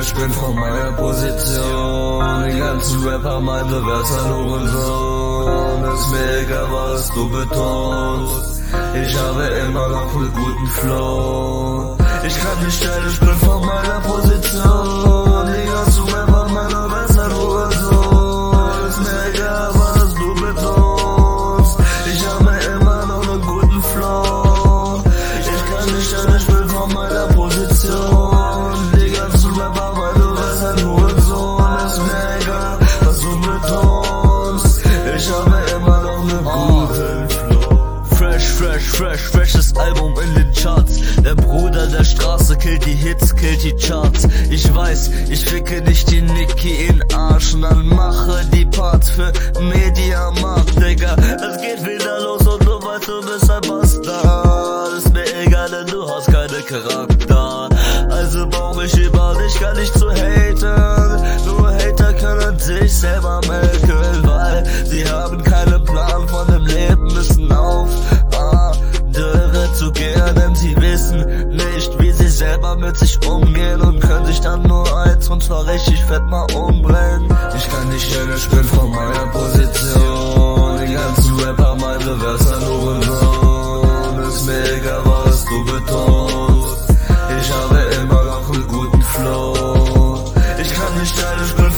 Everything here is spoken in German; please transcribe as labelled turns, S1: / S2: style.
S1: ich bin von meiner Position. Die ganzen Rapper meinen, du wärst ein Hurensohn. Ist mir egal, was du betonst. Ich habe immer noch einen guten Flow. Ich kann nicht stellen, ich bin von meiner Position. Die ganzen Rapper meinen, du wärst ein Hurensohn. Ist mir egal, was du betonst. Ich habe immer noch einen guten Flow. Ich kann nicht stellen, ich bin von meiner Position. Die ganzen Rapper meinen, du wärst ein Hurensohn. Ist mir egal, was du betonst. Ich habe immer noch einen guten Flow.
S2: Freshes Album in den Charts. Der Bruder der Straße killt die Hits, killt die Charts. Ich weiß, ich ficke nicht die Nicki in Arsch und dann mache die Parts für Mediamarkt, Digga. Es geht wieder los und du weißt, du bist ein Bastard. Ist mir egal, denn du hast keinen Charakter. Also brauch ich über dich gar nicht zu haten. Nur Hater können sich selber melken, weil sie haben keinen Plan von dem Leben, müssen auf Dürre zu gehen, denn sie wissen nicht, wie sie selber mit sich umgehen und können sich dann nur eins und zwar richtig fett mal umbringen.
S1: Ich kann nicht stellen, ich bin von meiner Position. Die ganzen Rapper meinen, du wärst ein Hurensohn. Ist mir egal, was du betonst. Ich habe immer noch einen guten Flow. Ich kann nicht stellen, ich bin